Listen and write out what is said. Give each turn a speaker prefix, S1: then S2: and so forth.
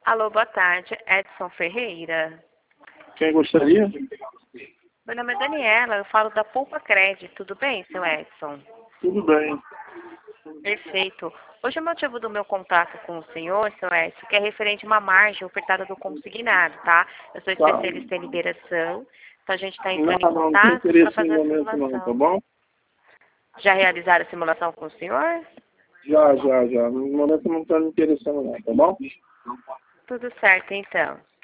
S1: Alô, boa tarde. Edson Ferreira.
S2: Quem gostaria?
S1: Meu nome é Daniela, eu falo da Poupa Crédito. Tudo bem, seu Edson?
S2: Tudo bem.
S1: Perfeito. Hoje o motivo do meu contato com o senhor, seu Edson, que é referente a uma margem ofertada do consignado, tá? Eu sou
S2: Tá.
S1: especialista em liberação, então a gente está
S2: Não,
S1: entrando em
S2: não tem
S1: contato para
S2: interesse no
S1: fazer a
S2: momento não, tá
S1: simulação.
S2: bom?
S1: Já realizaram a simulação com o senhor?
S2: Já. No momento não está me interessando não, tá bom?
S1: Tudo certo, então.